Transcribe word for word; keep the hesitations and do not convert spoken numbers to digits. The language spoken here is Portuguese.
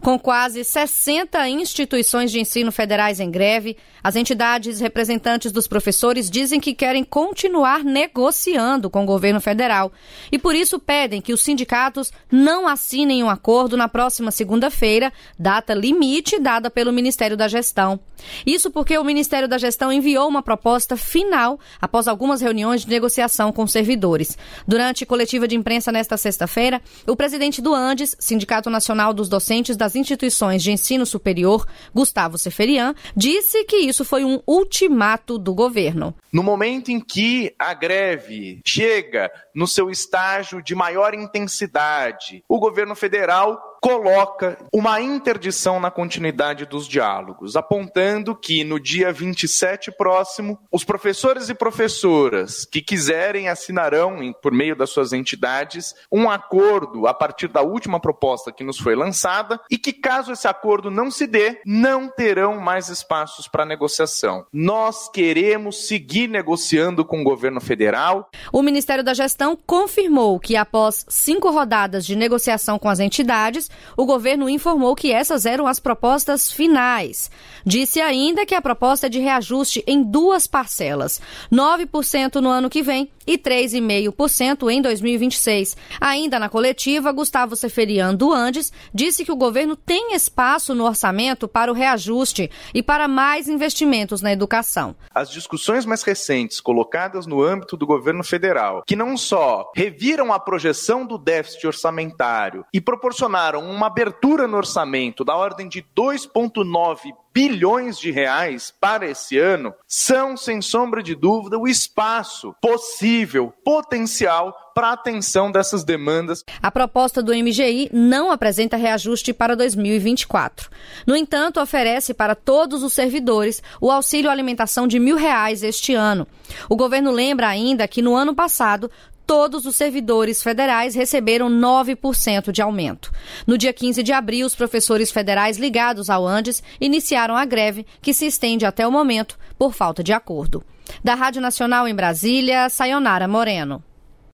Com quase sessenta instituições de ensino federais em greve, as entidades representantes dos professores dizem que querem continuar negociando com o governo federal e, por isso, pedem que os sindicatos não assinem um acordo na próxima segunda-feira, data limite dada pelo Ministério da Gestão. Isso porque o Ministério da Gestão enviou uma proposta final após algumas reuniões de negociação com servidores. Durante coletiva de imprensa nesta sexta-feira, o presidente do Andes, Sindicato Nacional dos Docentes das Instituições de Ensino Superior, Gustavo Seferian, disse que isso foi um ultimato do governo. No momento em que a greve chega no seu estágio de maior intensidade, o governo federal coloca uma interdição na continuidade dos diálogos, apontando que no dia vinte e sete próximo, os professores e professoras que quiserem assinarão, por meio das suas entidades, um acordo a partir da última proposta que nos foi lançada e que, caso esse acordo não se dê, não terão mais espaços para negociação. Nós queremos seguir negociando com o governo federal. O Ministério da Gestão confirmou que, após cinco rodadas de negociação com as entidades, o governo informou que essas eram as propostas finais. Disse ainda que a proposta é de reajuste em duas parcelas, nove por cento no ano que vem e três vírgula cinco por cento em dois mil e vinte e seis. Ainda na coletiva, Gustavo Seferian do Andes disse que o governo tem espaço no orçamento para o reajuste e para mais investimentos na educação. As discussões mais recentes colocadas no âmbito do governo federal, que não só reviram a projeção do déficit orçamentário e proporcionaram uma abertura no orçamento da ordem de dois vírgula nove bilhões de reais para esse ano, são, sem sombra de dúvida, o espaço possível, potencial para a atenção dessas demandas. A proposta do M G I não apresenta reajuste para dois mil e vinte e quatro. No entanto, oferece para todos os servidores o auxílio alimentação de mil reais este ano. O governo lembra ainda que no ano passado, todos os servidores federais receberam nove por cento de aumento. No dia quinze de abril, os professores federais ligados ao Andes iniciaram a greve, que se estende até o momento por falta de acordo. Da Rádio Nacional em Brasília, Sayonara Moreno.